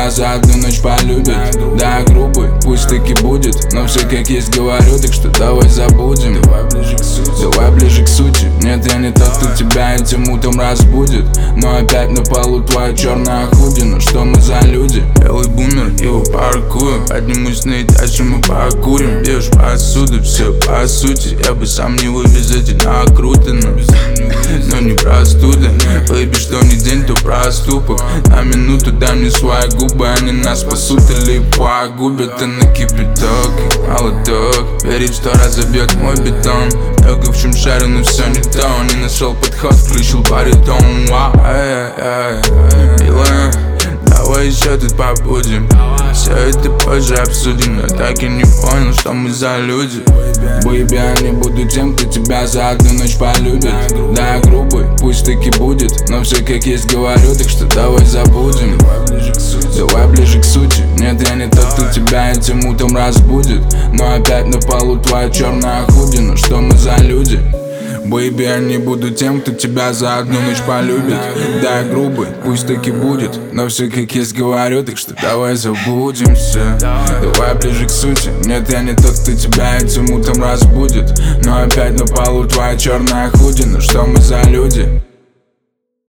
тебя за одну ночь полюбят. Да, грубый, пусть таки будет, но все как есть говорю, так что давай забудем. Давай ближе к сути. Нет, я не тот, кто тебя этим утром разбудит. Но опять на полу твоя черная худи. Ну что мы за люди? Белый бумер, его паркую. Поднимусь на этаж, и мы покурим. Бьешь посуду, все по сути. Я бы сам не вывез эти накрутаны, но не простуда. Бэйби, что не день, то проступок. На минуту дай мне свои губы, они нас спасут или погубят. Ты на кипяток, молоток. Верить, что разобьет мой бетон. Много в чем шарю, но все не то. Не нашел подход, включил баритон. Милая, давай еще тут побудем. Все это позже обсудим. Я так и не понял, что мы за люди. Бэйби, я не буду тем, кто тебя за одну ночь полюбит. Да, грубый, пусть таки будет, но все как есть говорю, так что давай забудем. Давай ближе к сути. Нет, я не тот, кто тебя этим утром разбудит. Но опять на полу твоя черная худи. Ну что мы за люди? Бэйби, я не буду тем, кто тебя за одну ночь полюбит. Да, грубый, пусть таки будет, но все как есть говорю, так что давай забудем все. Давай ближе к сути. Нет, я не тот, кто тебя этим утром разбудит. Но опять на полу твоя черная худи. Ну что мы за люди?